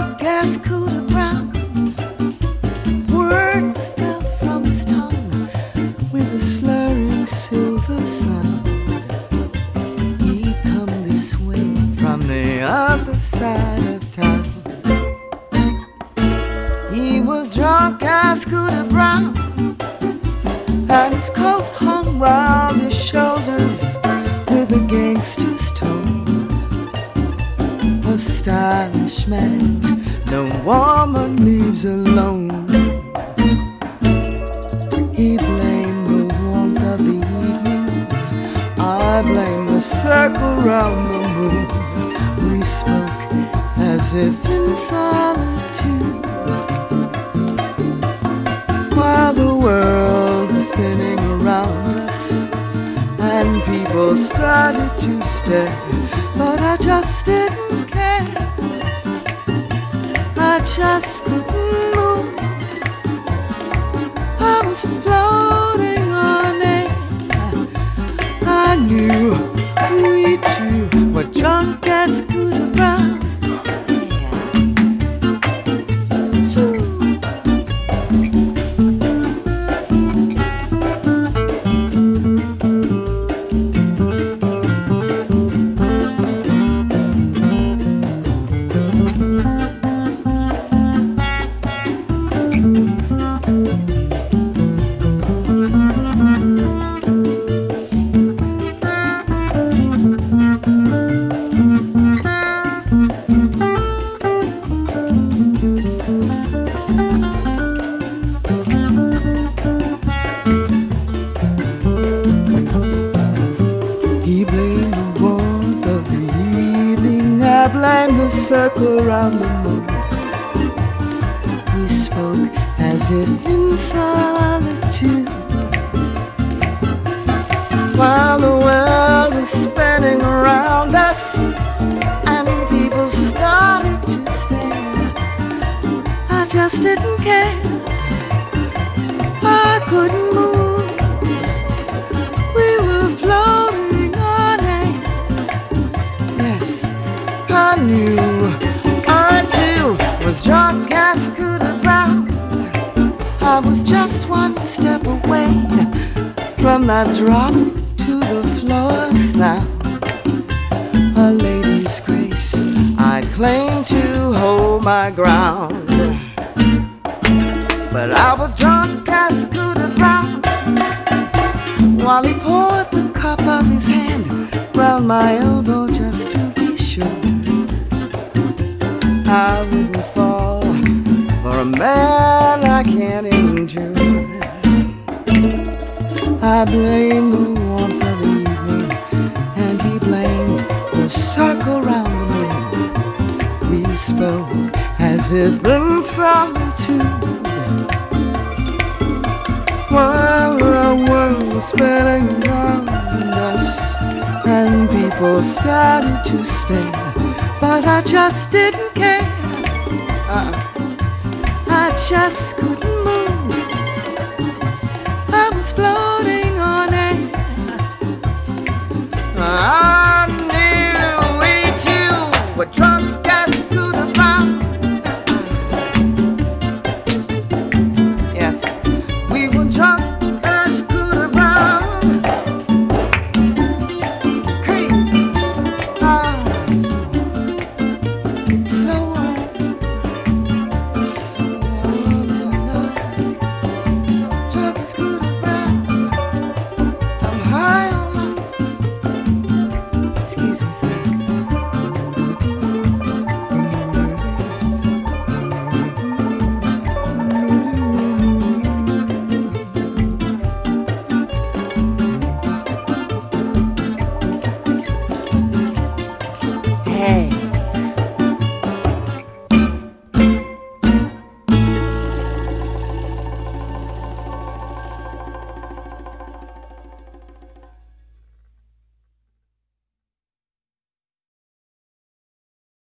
drunk-ass Cooter Brown. Words fell from his tongue with a slurring silver sound. He'd come this way from the other side of town. He was drunk-ass Cooter Brown, and his coat hung round his shoulders with a gangster's tone. A stylish man no woman leaves alone. He blamed the warmth of the evening, I blame the circle round the moon. We spoke as if in solitude, while the world was spinning around us and people started to stare. But I just didn't care, I just couldn't move. I was floating on air. I knew we two were drunk as Cooter Brown. Circle around the moon. We spoke as if in solitude, while the world was spinning around us and people started to stare. I just didn't care, I couldn't move. We were floating on air. Yes, I knew I too was drunk as Cooter Brown. I was just one step away from that drop to the floor sound. A lady's grace, I claim to hold my ground. But I was drunk as Cooter Brown, while he poured the cup of his hand round my elbow just to be sure I wouldn't fall for a man I can't endure. I blame the warmth of the evening, and he blamed the circle round the moon. We spoke as if in solitude, while the world was spinning around us and people started to stare. But I just didn't care, I just